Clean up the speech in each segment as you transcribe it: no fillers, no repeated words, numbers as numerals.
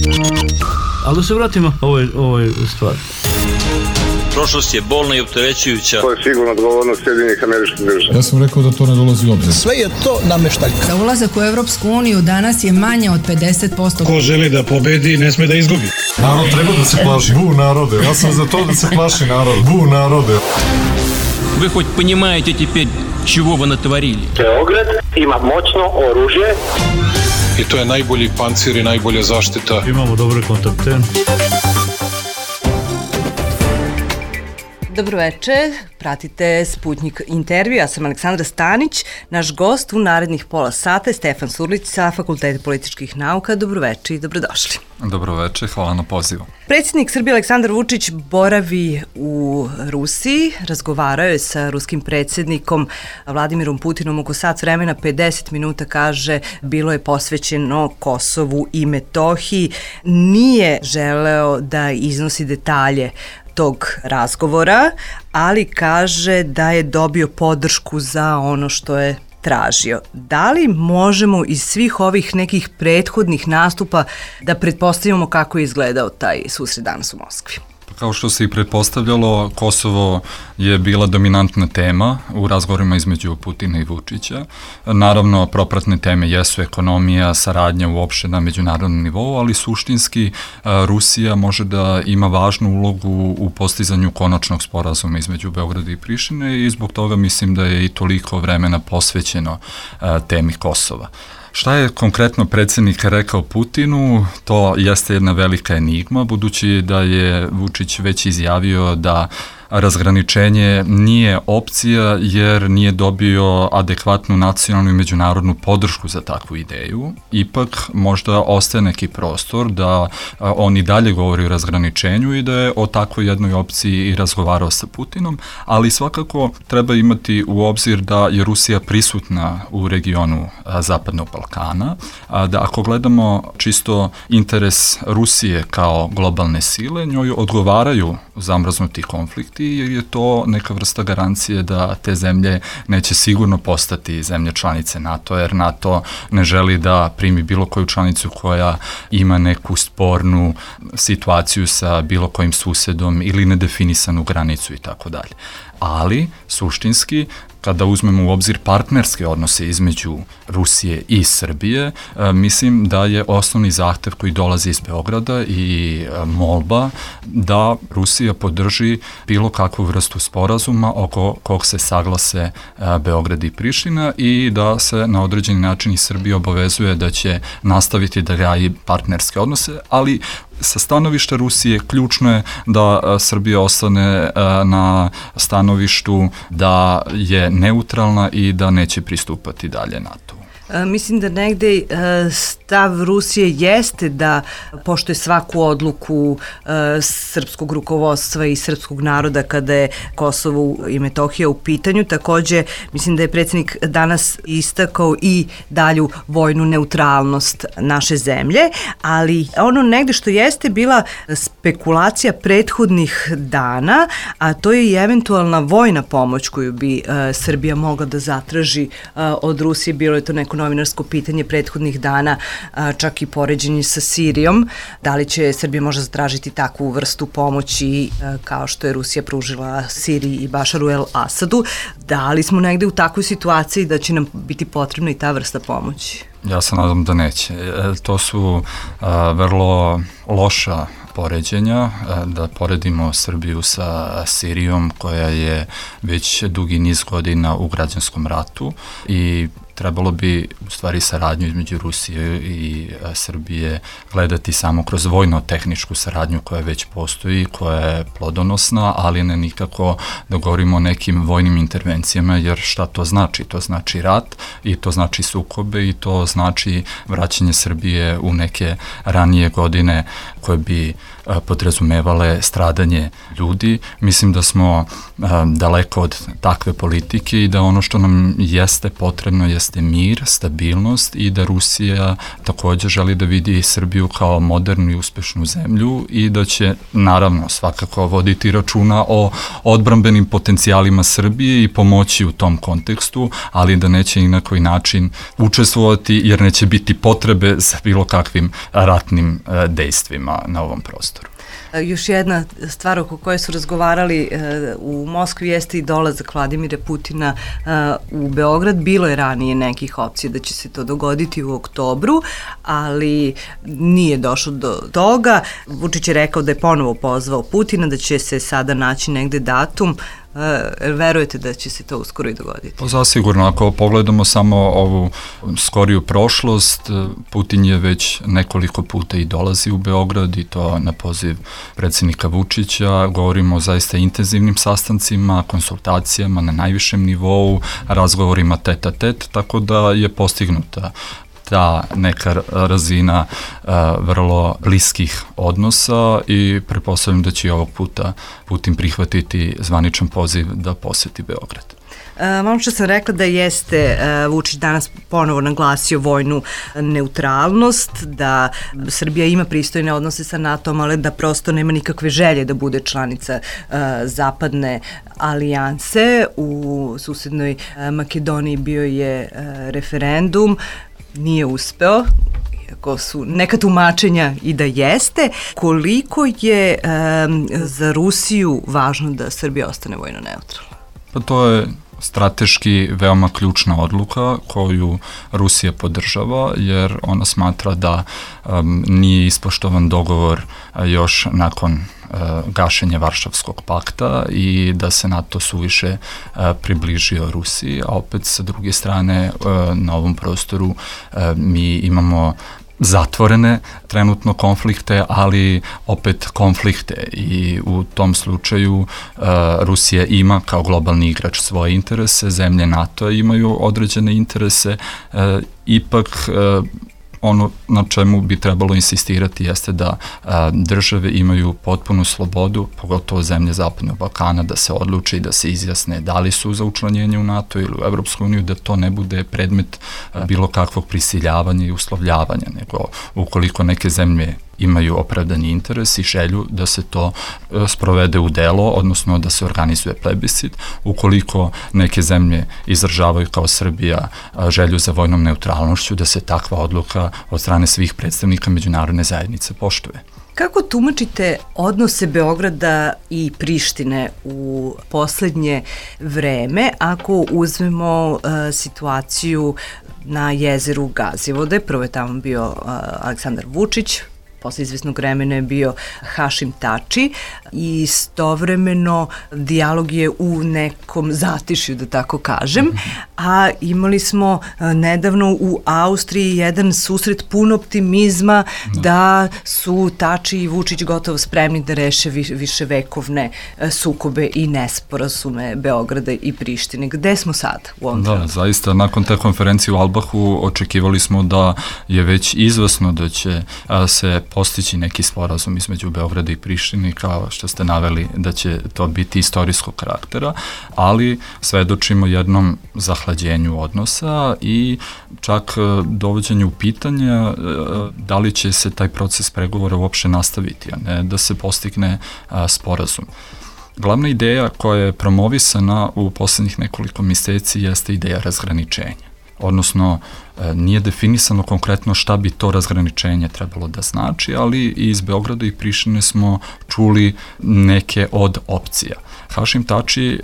Ali da se vratimo ovoj stvari. Prošlost je bolna i opterećujuća. To je sigurno odgovornost Sjedinjenih Američkih Država. Ja sam rekao da to ne dolazi u obzir. Sve je to nameštaljka. Da ulazak u Evropsku uniju danas je manje od 50%. Ko želi da pobedi, ne sme da izgubi. Narod treba da se plaši. Bu narode. Ja sam za to da se plaši narod. Bu narode. Вы хоть понимаете теперь, чего вы натворили? Beograd ima moćno oružje. I to je najbolji pancir i najbolja zaštita. Imamo dobre kontakte. Dobro večer, pratite Sputnik intervju, ja sam Aleksandra Stanić, naš gost u narednih pola sata je Stefan Surlić sa Fakulteta političkih nauka. Dobro večer i dobrodošli. Dobro večer, hvala na pozivu. Predsjednik Srbije Aleksandar Vučić boravi u Rusiji, razgovarao je sa ruskim predsjednikom Vladimirom Putinom oko sat vremena, 50 minuta kaže bilo je posvećeno Kosovu i Metohiji, nije želeo da iznosi detalje tog razgovora, ali kaže da je dobio podršku za ono što je tražio. Da li možemo iz svih ovih nekih prethodnih nastupa da pretpostavimo kako je izgledao taj susret danas u Moskvi? Kao što se i pretpostavljalo, Kosovo je bila dominantna tema u razgovorima između Putina i Vučića. Naravno, propratne teme jesu ekonomija, saradnja uopšte na međunarodnom nivou, ali suštinski Rusija može da ima važnu ulogu u postizanju konačnog sporazuma između Beograda i Prištine i zbog toga mislim da je i toliko vremena posvećeno temi Kosova. Šta je konkretno predsjednik rekao Putinu, to jeste jedna velika enigma, budući da je Vučić već izjavio da razgraničenje nije opcija jer nije dobio adekvatnu nacionalnu i međunarodnu podršku za takvu ideju. Ipak možda ostaje neki prostor da on i dalje govori o razgraničenju i da je o takvoj jednoj opciji i razgovarao sa Putinom, ali svakako treba imati u obzir da je Rusija prisutna u regionu Zapadnog Balkana, da ako gledamo čisto interes Rusije kao globalne sile, njoj odgovaraju zamrznuti konflikti jer je to neka vrsta garancije da te zemlje neće sigurno postati zemlje članice NATO, jer NATO ne želi da primi bilo koju članicu koja ima neku spornu situaciju sa bilo kojim susedom ili nedefinisanu granicu i tako dalje. Ali, suštinski, kada uzmemo u obzir partnerske odnose između Rusije i Srbije, mislim da je osnovni zahtev koji dolazi iz Beograda i molba da Rusija podrži bilo kakvu vrstu sporazuma oko kog se saglase Beograd i Priština i da se na određeni način i Srbija obavezuje da će nastaviti da gaji partnerske odnose, ali sa stanovišta Rusije ključno je da Srbija ostane na stanovištu da je neutralna i da neće pristupati dalje NATO. Mislim da negde stav Rusije jeste da poštuje svaku odluku srpskog rukovodstva i srpskog naroda kada je Kosovo i Metohija u pitanju. Takođe, mislim da je predsjednik danas istakao i dalju vojnu neutralnost naše zemlje, ali ono negde što jeste bila spekulacija prethodnih dana, a to je i eventualna vojna pomoć koju bi Srbija mogla da zatraži od Rusije, bilo je to neko novinarsko pitanje prethodnih dana, čak i poređenje sa Sirijom. Da li će Srbija možda zatražiti takvu vrstu pomoći kao što je Rusija pružila Siriji i Bašaru el-Asadu? Da li smo negde u takvoj situaciji da će nam biti potrebna i ta vrsta pomoći? Ja se nadam da neće. To su vrlo loša poređenja, da poredimo Srbiju sa Sirijom koja je već dugi niz godina u građanskom ratu i trebalo bi u stvari saradnju između Rusije i Srbije gledati samo kroz vojno-tehničku saradnju koja već postoji, koja je plodonosna, ali ne nikako da govorimo o nekim vojnim intervencijama, jer šta to znači? To znači rat i to znači sukobe i to znači vraćanje Srbije u neke ranije godine koje bi podrazumevale stradanje ljudi. Mislim da smo daleko od takve politike i da ono što nam jeste potrebno jeste mir, stabilnost i da Rusija takođe želi da vidi Srbiju kao modernu i uspešnu zemlju i da će naravno svakako voditi računa o odbrambenim potencijalima Srbije i pomoći u tom kontekstu, ali da neće ni na koji način učestvovati jer neće biti potrebe za bilo kakvim ratnim dejstvima na ovom prostoru. Još jedna stvar oko koje su razgovarali u Moskvi jeste i dolazak Vladimira Putina u Beograd. Bilo je ranije nekih opcija da će se to dogoditi u oktobru, ali nije došlo do toga. Vučić je rekao da je ponovo pozvao Putina, da će se sada naći negde datum. Verujete da će se to uskoro i dogoditi? Pa zasigurno, ako pogledamo samo ovu skoriju prošlost, Putin je već nekoliko puta i dolazi u Beograd i to na poziv predsjednika Vučića. Govorimo o zaista intenzivnim sastancima, konsultacijama na najvišem nivou, razgovorima tet a tet, tako da je postignuta ta neka razina vrlo bliskih odnosa i pretpostavljam da će i ovog puta Putin prihvatiti zvaničan poziv da poseti Beograd. Malo što sam rekla da jeste Vučić danas ponovo naglasio vojnu neutralnost, da Srbija ima pristojne odnose sa NATO-om, ali da prosto nema nikakve želje da bude članica zapadne alijanse. U susednoj Makedoniji bio je referendum, nije uspeo, iako su neka tumačenja i da jeste. Koliko je za Rusiju važno da Srbija ostane vojno neutralna? Pa to je strateški veoma ključna odluka koju Rusija podržava, jer ona smatra da nije ispoštovan dogovor još nakon gašenja Varšavskog pakta i da se NATO suviše približio Rusiji, a opet sa druge strane na ovom prostoru mi imamo zatvorene trenutno konflikte, ali opet konflikte i u tom slučaju Rusija ima kao globalni igrač svoje interese, zemlje NATO imaju određene interese, ipak ono na čemu bi trebalo insistirati jeste da države imaju potpunu slobodu, pogotovo zemlje Zapadnog Balkana, da se odluče i da se izjasne da li su za učlanjenje u NATO ili u Evropsku uniju, da to ne bude predmet bilo kakvog prisiljavanja i uslovljavanja, nego ukoliko neke zemlje imaju opravdani interes i želju da se to sprovede u delo, odnosno da se organizuje plebiscit. Ukoliko neke zemlje izražavaju kao Srbija želju za vojnom neutralnošću, da se takva odluka od strane svih predstavnika međunarodne zajednice poštuje. Kako tumačite odnose Beograda i Prištine u poslednje vreme, ako uzmemo situaciju na jezeru Gazivode? Prvo je tamo bio Aleksandar Vučić, posle izvesnog vremena je bio Hašim Tači i istovremeno dijalog je u nekom zatišju, da tako kažem, a imali smo nedavno u Austriji jedan susret pun optimizma da su Tači i Vučić gotovo spremni da reše viševekovne sukobe i nesporazume Beograda i Prištine. Gde smo sad u ovom trenutku? Da, zaista, nakon te konferencije u Albahu očekivali smo da je već izvesno da će se postići neki sporazum između Beograda i Prištine, kao što ste naveli da će to biti istorijskog karaktera, ali svedočimo jednom zahlađenju odnosa i čak dovođenju pitanja da li će se taj proces pregovora uopšte nastaviti, a ne da se postigne sporazum. Glavna ideja koja je promovisana u poslednjih nekoliko meseci jeste ideja razgraničenja. Odnosno, nije definisano konkretno šta bi to razgraničenje trebalo da znači, ali iz Beograda i Prištine smo čuli neke od opcija. Hašim Tači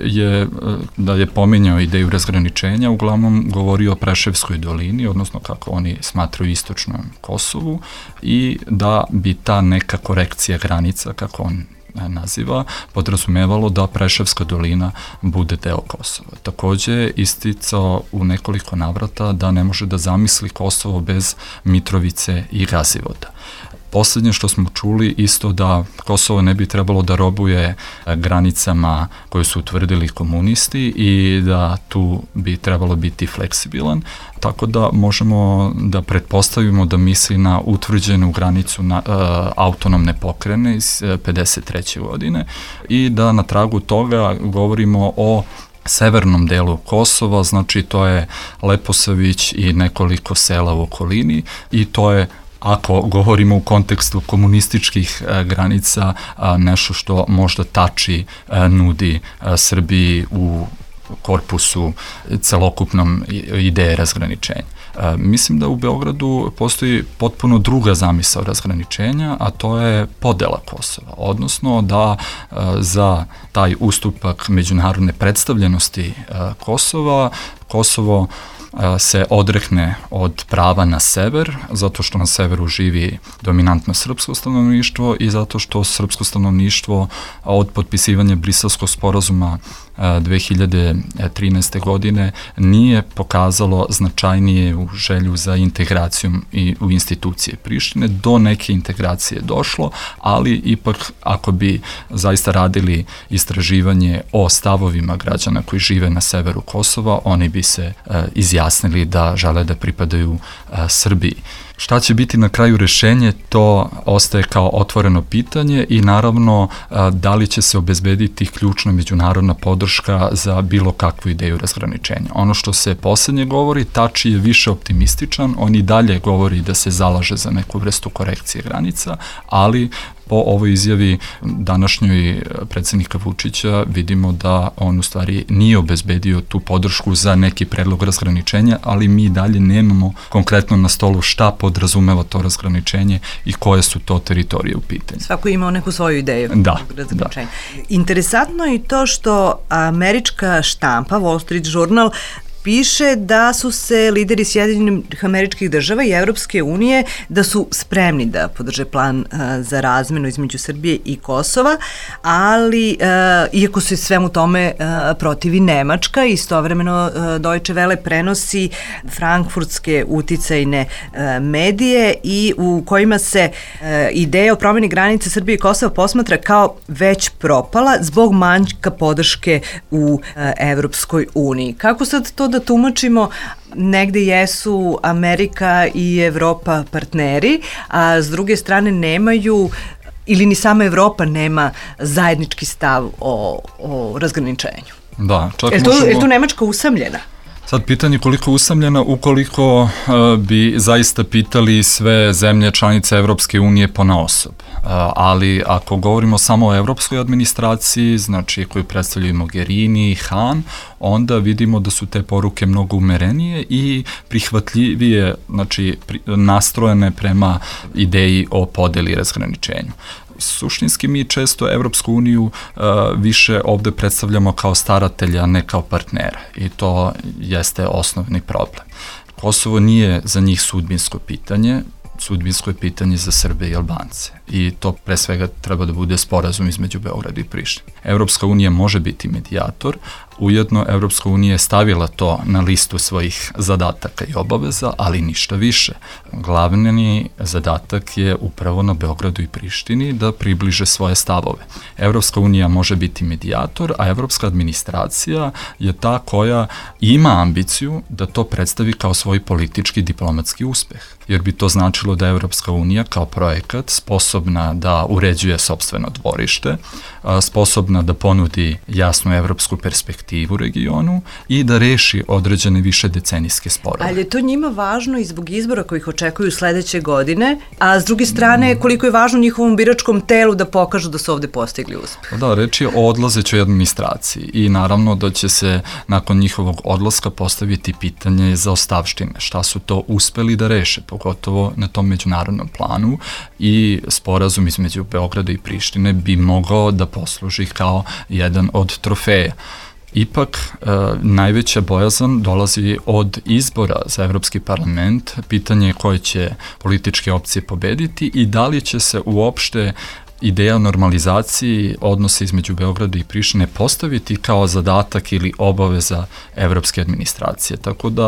da je pominjao ideju razgraničenja, uglavnom govorio o Preševskoj dolini, odnosno kako oni smatraju istočnom Kosovu, i da bi ta neka korekcija granica, kako on naziva, podrazumevalo da Preševska dolina bude deo Kosova. Takođe je isticao u nekoliko navrata da ne može da zamisli Kosovo bez Mitrovice i Gazivoda. Posljednje što smo čuli isto da Kosovo ne bi trebalo da robuje granicama koje su utvrdili komunisti i da tu bi trebalo biti fleksibilan, tako da možemo da pretpostavimo da misli na utvrđenu granicu autonomne pokrajine iz 53. godine i da na tragu toga govorimo o severnom delu Kosova, znači to je Leposavić i nekoliko sela u okolini i to je, ako govorimo u kontekstu komunističkih granica, nešto što možda Tači nudi Srbiji u korpusu celokupnom ideje razgraničenja. Mislim da u Beogradu postoji potpuno druga zamisao razgraničenja, a to je podela Kosova, odnosno da za taj ustupak međunarodne predstavljenosti Kosovo se odrekne od prava na sever, zato što na severu živi dominantno srpsko stanovništvo i zato što srpsko stanovništvo od potpisivanja Briselskog sporazuma 2013. godine nije pokazalo značajnije u želju za integracijom i u institucije Prištine. Do neke integracije došlo, ali ipak ako bi zaista radili istraživanje o stavovima građana koji žive na severu Kosova, oni bi se izjasnili da žele da pripadaju Srbiji. Šta će biti na kraju rešenje, to ostaje kao otvoreno pitanje i naravno da li će se obezbediti ključna međunarodna podrška za bilo kakvu ideju razgraničenja. Ono što se poslednje govori, Tači je više optimističan, on i dalje govori da se zalaže za neku vrstu korekcije granica, ali po ovoj izjavi današnjoj predsjednika Vučića vidimo da on u stvari nije obezbedio tu podršku za neki predlog razgraničenja, ali mi dalje nemamo konkretno na stolu šta podrazumeva to razgraničenje i koje su to teritorije u pitanju. Svako ima neku svoju ideju. Da. Interesantno je to što američka štampa, Wall Street Journal, piše da su se lideri Sjedinjenih Američkih Država i Evropske unije da su spremni da podrže plan za razmenu između Srbije i Kosova, ali iako se svemu tome protivi Nemačka, istovremeno Deutsche Welle prenosi frankfurtske uticajne medije i u kojima se ideja o promeni granice Srbije i Kosova posmatra kao već propala zbog manjka podrške u Evropskoj uniji. Kako sad to da tumačimo? Negde jesu Amerika i Evropa partneri, a s druge strane nemaju, ili ni sama Evropa nema zajednički stav o razgraničenju. Da, čak je tu Nemačka usamljena? Sad pitanje koliko usamljena, ukoliko bi zaista pitali sve zemlje članice Evropske unije ponaosob. Ali ako govorimo samo o evropskoj administraciji, znači koju predstavljaju Mogherini i Han, onda vidimo da su te poruke mnogo umerenije i prihvatljivije, znači nastrojene prema ideji o podeli i razgraničenju. Suštinski mi često Evropsku uniju više ovde predstavljamo kao staratelja, ne kao partnera i to jeste osnovni problem. Kosovo nije za njih sudbinsko pitanje, sudbinsko je pitanje za Srbe i Albance i to pre svega treba da bude sporazum između Beograda i Prištine. Evropska unija može biti medijator, ujedno Evropska unija je stavila to na listu svojih zadataka i obaveza, ali ništa više. Glavni zadatak je upravo na Beogradu i Prištini da približe svoje stavove. Evropska unija može biti medijator, a evropska administracija je ta koja ima ambiciju da to predstavi kao svoj politički diplomatski uspeh, jer bi to značilo da je Evropska unija kao projekat sposobna da uređuje sopstveno dvorište, sposobna da ponudi jasnu evropsku perspektivu regionu i da reši određene više decenijske sporove. Ali je to njima važno i zbog izbora kojih očekuju sledeće godine, a s druge strane koliko je važno njihovom biračkom telu da pokažu da su ovde postigli uspeh. Da, reč je o odlazećoj administraciji i naravno da će se nakon njihovog odlaska postaviti pitanje za ostavštine, šta su to uspeli da reše, pogotovo na tom međunarodnom planu, i sporazum između Beograda i Prištine bi mogao da posluži kao jedan od trofeja. Ipak, najveća bojazan dolazi od izbora za Evropski parlament, pitanje je koje će političke opcije pobediti i da li će se uopšte ideja o normalizaciji odnosa između Beograda i Prištine postaviti kao zadatak ili obaveza evropske administracije. Tako da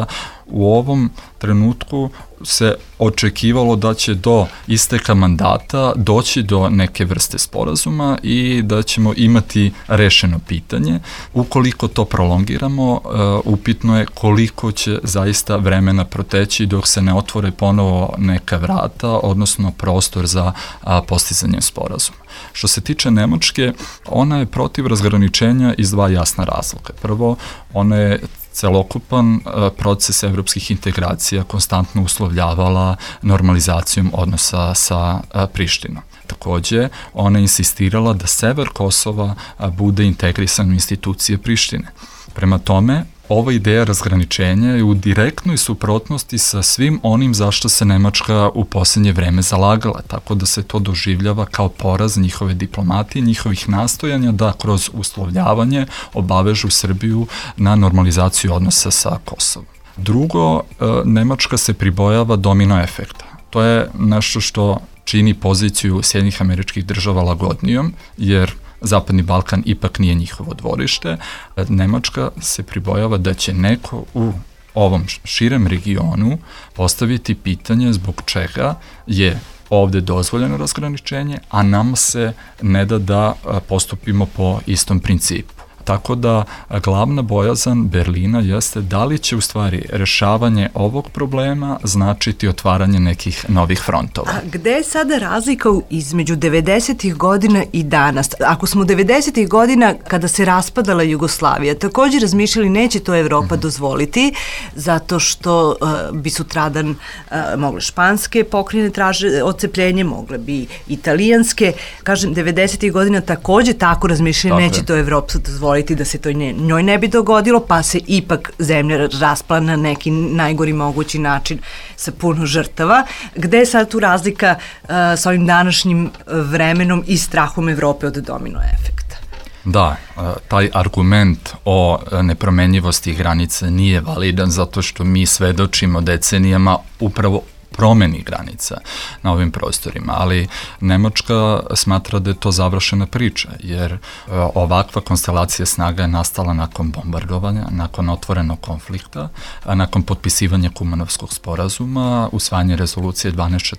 u ovom trenutku se očekivalo da će do isteka mandata doći do neke vrste sporazuma i da ćemo imati rešeno pitanje. Ukoliko to prolongiramo, upitno je koliko će zaista vremena proteći dok se ne otvore ponovo neka vrata, odnosno prostor za postizanje sporazuma. Što se tiče Nemačke, ona je protiv razgraničenja iz dva jasna razloga. Prvo, ona je celokupan proces evropskih integracija konstantno uslovljavala normalizacijom odnosa sa Prištinom. Takođe, ona je insistirala da sever Kosova bude integrisan u institucije Prištine. Prema tome, ova ideja razgraničenja je u direktnoj suprotnosti sa svim onim zašto se Nemačka u poslednje vreme zalagala, tako da se to doživljava kao poraz njihove diplomatije, njihovih nastojanja da kroz uslovljavanje obavežu Srbiju na normalizaciju odnosa sa Kosovom. Drugo, Nemačka se pribojava domino efekta. To je nešto što čini poziciju Sjedinjenih Američkih Država lagodnijom, jer Zapadni Balkan ipak nije njihovo dvorište. Nemačka se pribojava da će neko u ovom širem regionu postaviti pitanje zbog čega je ovde dozvoljeno razgraničenje, a nam se ne da postupimo po istom principu. Tako da glavna bojazan Berlina jeste da li će u stvari rešavanje ovog problema značiti otvaranje nekih novih frontova. A gde je sada razlika između 90-ih godina i danas? Ako smo 90-ih godina kada se raspadala Jugoslavija, takođe razmišljali neće to Evropa dozvoliti, zato što bi sutradan mogle španske pokrajine traže odcepljenje, mogle bi italijanske. Kažem, 90-ih godina takođe tako razmišljali, neće to Evropa dozvoliti da se to njoj ne bi dogodilo, pa se ipak zemlja raspala na neki najgori mogući način sa puno žrtava. Gde je sad tu razlika sa ovim današnjim vremenom i strahom Evrope od domino efekta? Da, taj argument o nepromenjivosti granica nije validan zato što mi svedočimo decenijama upravo promeni granica na ovim prostorima, ali Nemačka smatra da je to završena priča, jer ovakva konstelacija snaga je nastala nakon bombardovanja, nakon otvorenog konflikta, nakon potpisivanja Kumanovskog sporazuma, usvajanje rezolucije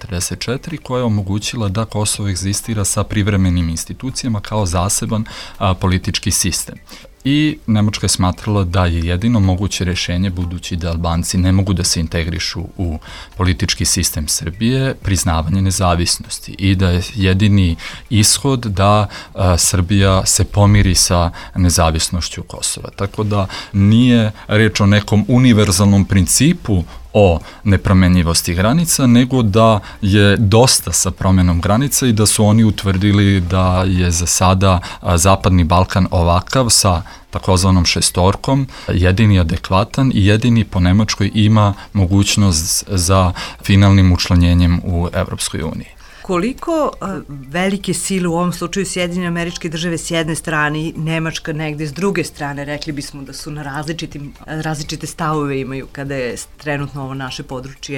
1244 koja je omogućila da Kosovo egzistira sa privremenim institucijama kao zaseban politički sistem. I Nemačka je smatrala da je jedino moguće rešenje, budući da Albanci ne mogu da se integrišu u politički sistem Srbije, priznavanje nezavisnosti i da je jedini ishod da Srbija se pomiri sa nezavisnošću Kosova. Tako da nije reč o nekom univerzalnom principu o nepromenjivosti granica, nego da je dosta sa promenom granica i da su oni utvrdili da je za sada Zapadni Balkan ovakav sa takozvanom šestorkom, jedini adekvatan i jedini po Nemačkoj ima mogućnost za finalnim učlanjenjem u Evropskoj uniji. Koliko velike sile, u ovom slučaju Sjedinjene Američke Države s jedne strane i Nemačka negde s druge strane, rekli bismo da su na različite stavove imaju kada je trenutno ovo naše područje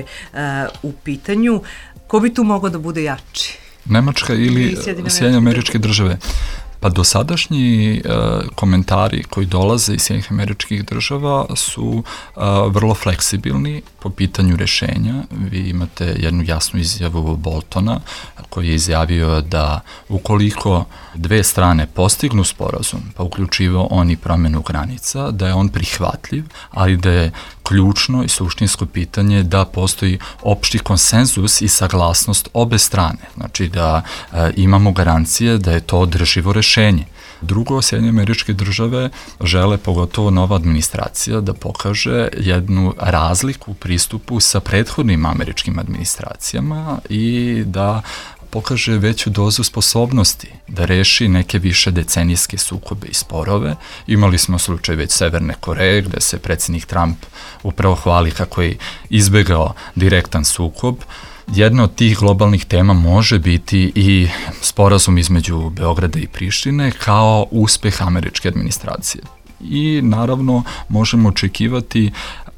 u pitanju, ko bi tu mogao da bude jači? Nemačka ili Sjedinjene Američke Države? Pa dosadašnji komentari koji dolaze iz Sjedinjenih Američkih Država su vrlo fleksibilni po pitanju rešenja. Vi imate jednu jasnu izjavu Boltona koji je izjavio da ukoliko dve strane postignu sporazum, pa uključivo on i promenu granica, da je on prihvatljiv, ali da je ključno i suštinsko pitanje da postoji opšti konsenzus i saglasnost obe strane. Znači da imamo garancije da je to održivo rešenje. Drugo, Sjedinjene Američke Države žele, pogotovo nova administracija, da pokaže jednu razliku u pristupu sa prethodnim američkim administracijama i da pokaže veću dozu sposobnosti da reši neke više decenijske sukobe i sporove. Imali smo slučaj već Severne Koreje, gde se predsjednik Trump upravo hvali kako je izbegao direktan sukob. Jedna od tih globalnih tema može biti i sporazum između Beograda i Prištine kao uspeh američke administracije. I naravno možemo očekivati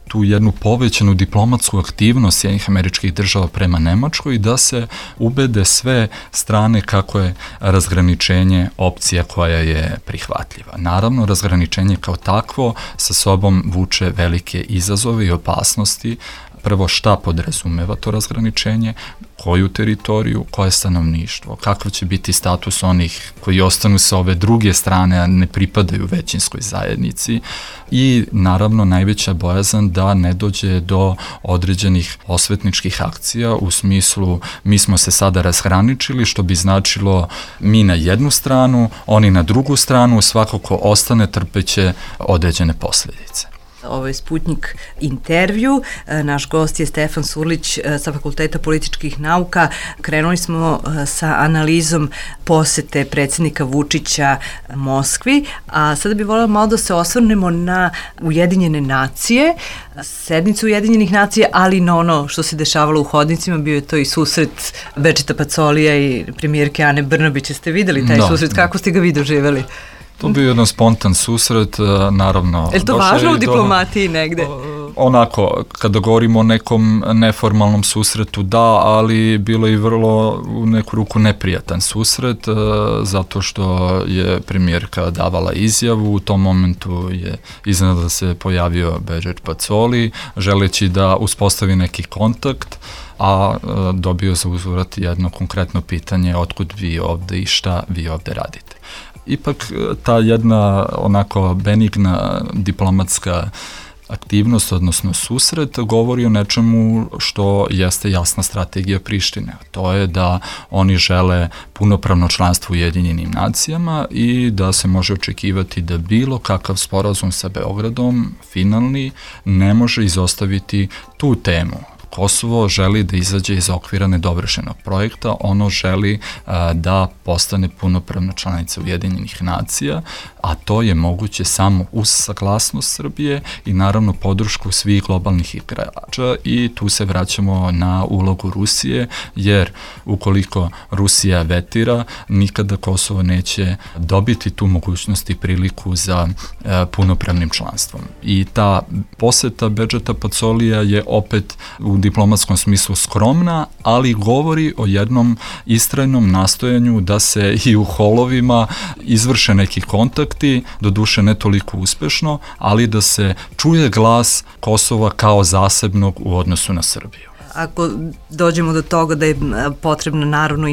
tu jednu povećanu diplomatsku aktivnost Sjedinjenih Američkih Država prema Nemačkoj i da se ubede sve strane kako je razgraničenje opcija koja je prihvatljiva. Naravno, razgraničenje kao takvo sa sobom vuče velike izazove i opasnosti. Prvo, šta podrazumeva to razgraničenje, koju teritoriju, koje stanovništvo, kakav će biti status onih koji ostanu sa ove druge strane, a ne pripadaju većinskoj zajednici i naravno najveća bojazan da ne dođe do određenih osvetničkih akcija u smislu mi smo se sada razgraničili, što bi značilo mi na jednu stranu, oni na drugu stranu, svako ko ostane trpeće određene posljedice. Ovo je Sputnik intervju. Naš gost je Stefan Surlić sa Fakulteta političkih nauka. Krenuli smo sa analizom posete predsjednika Vučića Moskvi, a sada bih voljela malo da se osvrnemo na Ujedinjene nacije, sednicu Ujedinjenih nacija, ali na ono što se dešavalo u hodnicima, bio je to i susret Bečeta Pacolija i premijerke Ane Brnabić. Ste videli taj susret? Kako ste ga vi doživjeli? To bio jedan spontan susret, naravno. Je li to važno u diplomatiji negde? Onako, kada govorimo o nekom neformalnom susretu, da, ali bilo je i vrlo u neku ruku neprijatan susret, zato što je premijerka davala izjavu, u tom momentu je iznenada se pojavio Bečet Pacoli, želeći da uspostavi neki kontakt, a dobio za uzvrat jedno konkretno pitanje otkud vi ovde i šta vi ovde radite. Ipak ta jedna onako benigna diplomatska aktivnost, odnosno susret, govori o nečemu što jeste jasna strategija Prištine. To je da oni žele punopravno članstvo u Ujedinjenim nacijama i da se može očekivati da bilo kakav sporazum sa Beogradom, finalni, ne može izostaviti tu temu. Kosovo želi da izađe iz okvira nedovršenog projekta, ono želi da postane punopravna članica Ujedinjenih nacija, a to je moguće samo uz saglasnost Srbije i naravno podršku svih globalnih igrača i tu se vraćamo na ulogu Rusije, jer ukoliko Rusija vetira, nikada Kosovo neće dobiti tu mogućnost i priliku za punopravnim članstvom. I ta poseta Bečeta Pacolija je opet u diplomatskom smislu skromna, ali govori o jednom istrajnom nastojanju da se i u holovima izvrše neki kontakti, doduše ne toliko uspešno, ali da se čuje glas Kosova kao zasebnog u odnosu na Srbiju. Ako dođemo do toga da je potrebna naravno i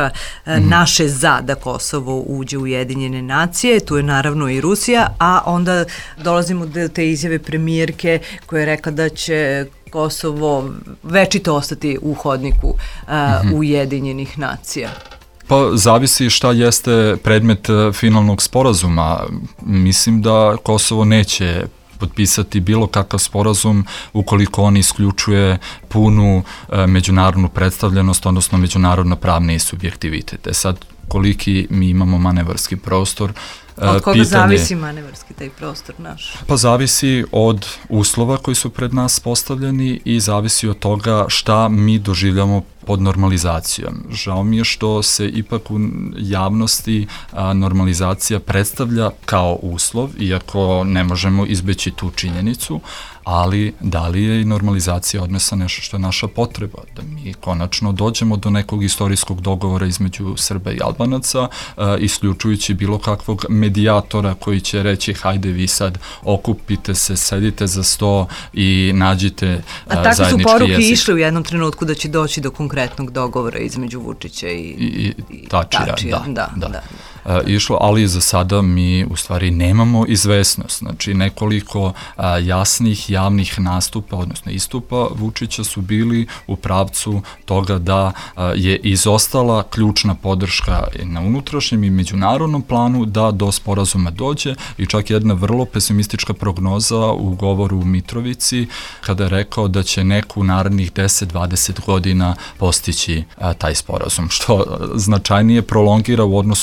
naše za da Kosovo uđe u Ujedinjene nacije, tu je naravno i Rusija, a onda dolazimo do te izjave premijerke koja je rekla da će Kosovo večito ostati u hodniku Ujedinjenih nacija. Pa zavisi šta jeste predmet finalnog sporazuma. Mislim da Kosovo neće potpisati bilo kakav sporazum ukoliko on isključuje punu međunarodnu predstavljenost, odnosno međunarodno pravni subjektivitet. Sad, koliki mi imamo manevarski prostor, od koga zavisi manevarski taj prostor naš? Pa zavisi od uslova koji su pred nas postavljeni i zavisi od toga šta mi doživljamo pod normalizacijom. Žao mi je što se ipak u javnosti normalizacija predstavlja kao uslov, iako ne možemo izbeći tu činjenicu, ali da li je i normalizacija odnosa nešto što je naša potreba, da mi konačno dođemo do nekog istorijskog dogovora između Srba i Albanaca, isključujući bilo kakvog medijatora koji će reći hajde vi sad okupite se, sedite za sto i nađite zajednički jezik. A takve su poruke išle u jednom trenutku da će doći do konkretnog dogovora između Vučića i Tačija. Da. Išlo, ali za sada mi u stvari nemamo izvesnost. Znači nekoliko jasnih javnih nastupa, odnosno istupa Vučića su bili u pravcu toga da je izostala ključna podrška na unutrašnjem i međunarodnom planu da do sporazuma dođe i čak jedna vrlo pesimistička prognoza u govoru u Mitrovici kada je rekao da će neku narednih 10-20 godina postići taj sporazum, što značajnije prolongira u odnosu na ono što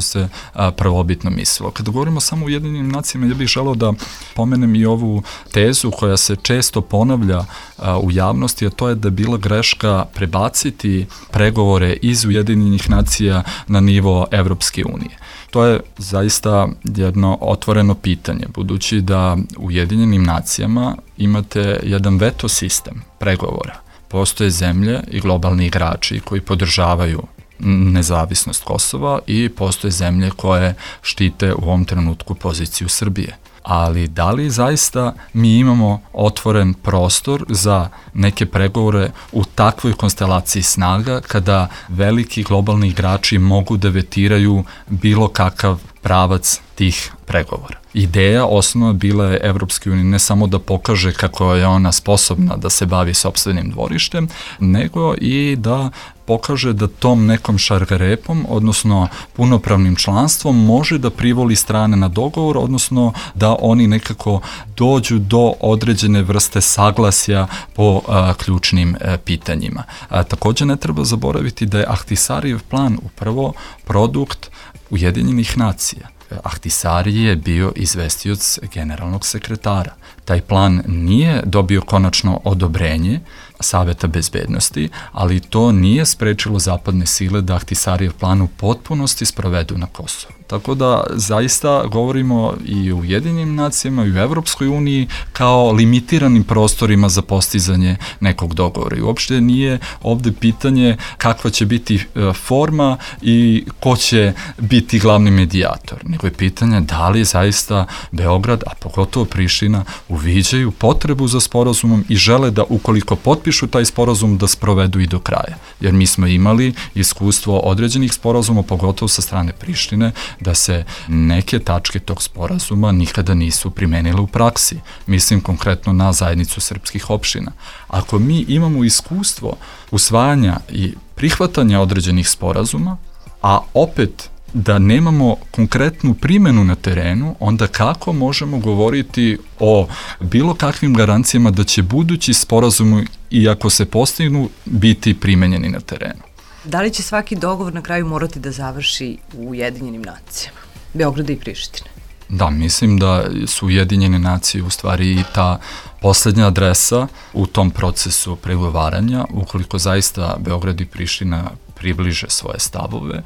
što se prvobitno mislilo. Kada govorimo samo o Ujedinjenim nacijama, ja bih želeo da pomenem i ovu tezu koja se često ponavlja u javnosti, a to je da je bila greška prebaciti pregovore iz Ujedinjenih nacija na nivo Evropske unije. To je zaista jedno otvoreno pitanje, budući da u Ujedinjenim nacijama imate jedan veto sistem pregovora. Postoje zemlje i globalni igrači koji podržavaju nezavisnost Kosova i postoje zemlje koje štite u ovom trenutku poziciju Srbije. Ali da li zaista mi imamo otvoren prostor za neke pregovore u takvoj konstelaciji snaga kada veliki globalni igrači mogu da vetiraju bilo kakav pravac tih pregovora? Ideja osnovna bila je Evropske unije ne samo da pokaže kako je ona sposobna da se bavi sopstvenim dvorištem, nego i da pokaže da tom nekom šargarepom, odnosno punopravnim članstvom, može da privoli strane na dogovor, odnosno da oni nekako dođu do određene vrste saglasja po ključnim pitanjima. Takođe ne treba zaboraviti da je Ahtisarijev plan upravo produkt Ujedinjenih nacija. Ahtisari je bio izvestioc generalnog sekretara. Taj plan nije dobio konačno odobrenje Saveta bezbednosti, ali to nije sprečilo zapadne sile da Ahtisarijev plan u potpunosti sprovedu na Kosovu. Tako da zaista govorimo i u Ujedinjenim nacijama i u Evropskoj uniji kao limitiranim prostorima za postizanje nekog dogovora. I uopšte nije ovde pitanje kakva će biti forma i ko će biti glavni medijator, nego je pitanje da li zaista Beograd, a pogotovo Priština, uviđaju potrebu za sporazumom i žele da ukoliko potpišu taj sporazum da sprovedu i do kraja. Jer mi smo imali iskustvo određenih sporazuma, pogotovo sa strane Prištine, da se neke tačke tog sporazuma nikada nisu primenile u praksi. Mislim konkretno na zajednicu srpskih opština. Ako mi imamo iskustvo usvajanja i prihvatanja određenih sporazuma, a opet da nemamo konkretnu primenu na terenu, onda kako možemo govoriti o bilo kakvim garancijama da će budući sporazumi, i ako se postignu, biti primenjeni na terenu? Da li će svaki dogovor na kraju morati da završi u Ujedinjenim nacijama, Beograda i Prištine? Da, mislim da su Ujedinjene nacije u stvari i ta poslednja adresa u tom procesu pregovaranja, ukoliko zaista Beograd i Priština približe svoje stavove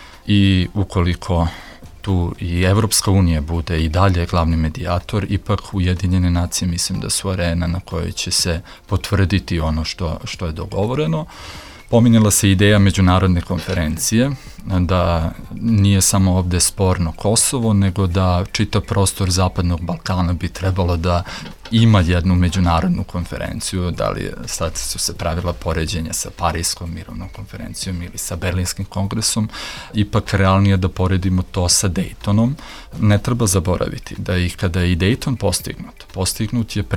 i ukoliko tu i Evropska unija bude i dalje glavni medijator, ipak Ujedinjene nacije mislim da su arena na kojoj će se potvrditi ono što je dogovoreno. Pominjala se ideja međunarodne konferencije, da nije samo ovde sporno Kosovo, nego da čitav prostor Zapadnog Balkana bi trebalo da ima jednu međunarodnu konferenciju, da li sad su se pravila poređenja sa Parijskom mirovnom konferencijom ili sa Berlinskim kongresom, ipak realnije da poredimo to sa Dejtonom. Ne treba zaboraviti da i kada je i Dejton postignut je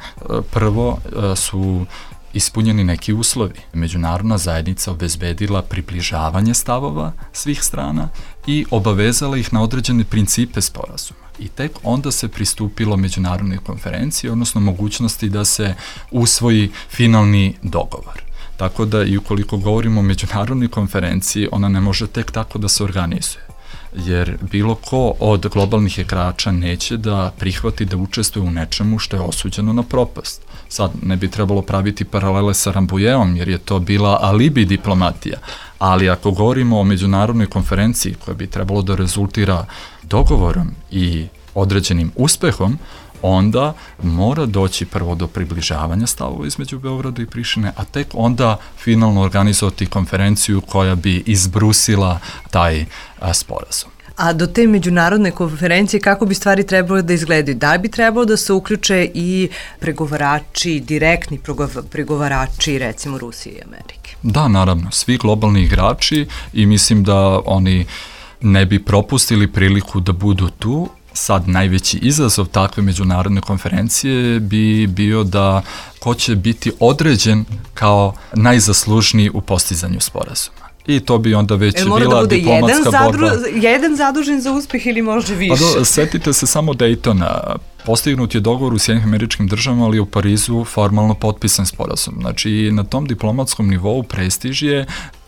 prvo su ispunjeni neki uslovi. Međunarodna zajednica obezbedila približavanje stavova svih strana i obavezala ih na određene principe sporazuma. I tek onda se pristupilo međunarodnoj konferenciji, odnosno mogućnosti da se usvoji finalni dogovor. Tako da i ukoliko govorimo o međunarodnoj konferenciji, ona ne može tek tako da se organizuje. Jer bilo ko od globalnih igrača neće da prihvati da učestvuje u nečemu što je osuđeno na propast. Sad ne bi trebalo praviti paralele sa Rambujevom, jer je to bila alibi diplomatija, ali ako govorimo o međunarodnoj konferenciji koja bi trebalo da rezultira dogovorom i određenim uspehom, onda mora doći prvo do približavanja stavova između Beograda i Prištine, a tek onda finalno organizovati konferenciju koja bi izbrusila taj sporazum. A do te međunarodne konferencije kako bi stvari trebalo da izgledaju? Da li bi trebalo da se uključe i pregovarači, direktni pregovarači, recimo Rusije i Amerike? Da, naravno, svi globalni igrači i mislim da oni ne bi propustili priliku da budu tu. Sad najveći izazov takve međunarodne konferencije bi bio da ko će biti određen kao najzaslužniji u postizanju sporazuma. I to bi onda već bila diplomatska borba. Mora da bude jedan zadužen za uspeh ili može više? Pa setite se samo Dejtona. Postignut je dogovor u Sjedinjenim Američkim Državama, ali u Parizu formalno potpisan sporazum. Znači, na tom diplomatskom nivou prestiž je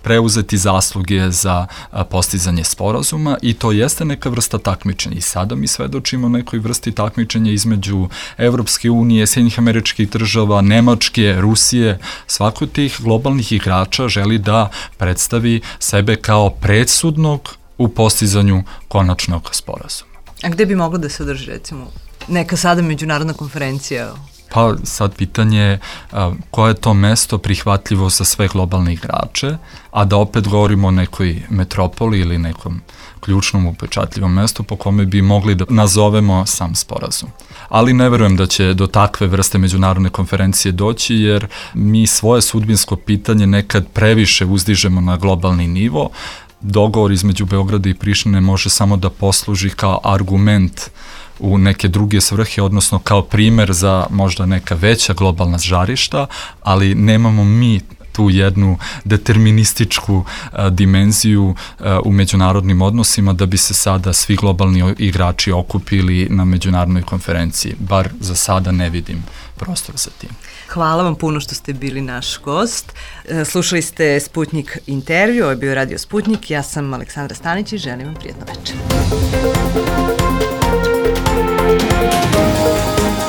preuzeti zasluge za postizanje sporazuma i to jeste neka vrsta takmičenja. I sada mi svedočimo nekoj vrsti takmičenja između Evropske unije, Sjedinjenih Američkih Država, Nemačke, Rusije. Svako od tih globalnih igrača želi da predstavi sebe kao predsudnog u postizanju konačnog sporazuma. A gde bi moglo da se održi, recimo, neka sada međunarodna konferencija? Pa sad pitanje je koje je to mesto prihvatljivo za sve globalne igrače, a da opet govorimo o nekoj metropoli ili nekom ključnom upečatljivom mestu po kome bi mogli da nazovemo sam sporazum. Ali ne verujem da će do takve vrste međunarodne konferencije doći, jer mi svoje sudbinsko pitanje nekad previše uzdižemo na globalni nivo. Dogovor između Beograda i Prištine može samo da posluži kao argument u neke druge svrhe, odnosno kao primer za možda neka veća globalna žarišta, ali nemamo mi tu jednu determinističku dimenziju u međunarodnim odnosima da bi se sada svi globalni igrači okupili na međunarodnoj konferenciji. Bar za sada ne vidim prostor za tim. Hvala vam puno što ste bili naš gost. Slušali ste Sputnik intervju, ovo je bio Radio Sputnik, ja sam Aleksandra Stanić i želim vam prijatno večer.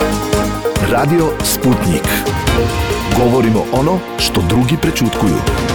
Radio Sputnik. Govorimo ono što drugi prećutkuju.